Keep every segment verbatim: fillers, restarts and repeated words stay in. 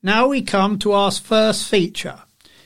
Now we come to our first feature.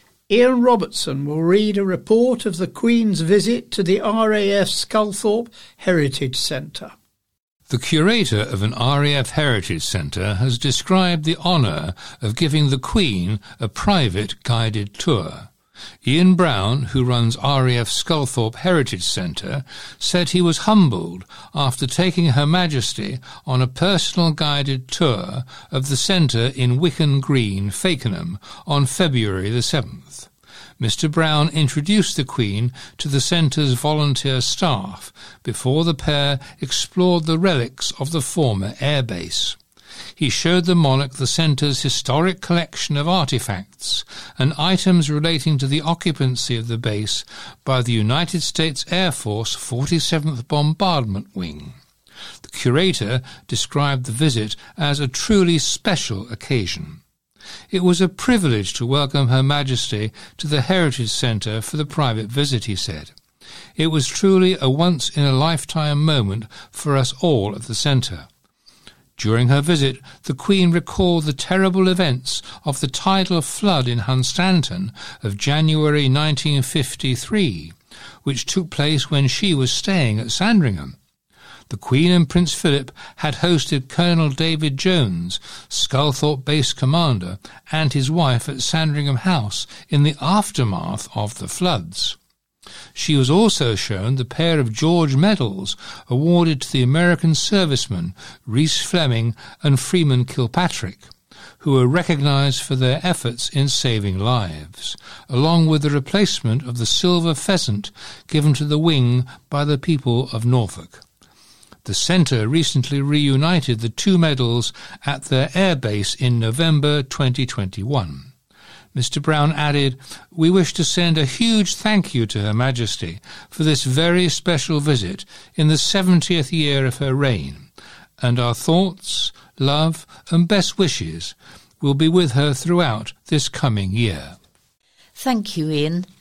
Ian Robertson will read a report of the Queen's visit to the R A F Sculthorpe Heritage Centre. The curator of an R A F Heritage Centre has described the honour of giving the Queen a private guided tour. Ian Brown, who runs R A F Sculthorpe Heritage Centre, said he was humbled after taking Her Majesty on a personal guided tour of the centre in Wicken Green, Fakenham, on February the seventh. Mister Brown introduced the Queen to the centre's volunteer staff before the pair explored the relics of the former airbase. He showed the monarch the centre's historic collection of artefacts and items relating to the occupancy of the base by the United States Air Force forty-seventh Bombardment Wing. The curator described the visit as a truly special occasion. It was a privilege to welcome Her Majesty to the Heritage Centre for the private visit, he said. It was truly a once-in-a-lifetime moment for us all at the centre. During her visit, the Queen recalled the terrible events of the tidal flood in Hunstanton of January nineteen fifty-three, which took place when she was staying at Sandringham. The Queen and Prince Philip had hosted Colonel David Jones, Sculthorpe Base Commander, and his wife at Sandringham House in the aftermath of the floods. She was also shown the pair of George medals awarded to the American servicemen Rees Fleming and Freeman Kilpatrick, who were recognised for their efforts in saving lives, along with the replacement of the silver pheasant given to the wing by the people of Norfolk. The centre recently reunited the two medals at their airbase in November twenty twenty-one. Mister Brown added, "We wish to send a huge thank you to Her Majesty for this very special visit in the seventieth year of her reign, and our thoughts, love and best wishes will be with her throughout this coming year." Thank you, Ian.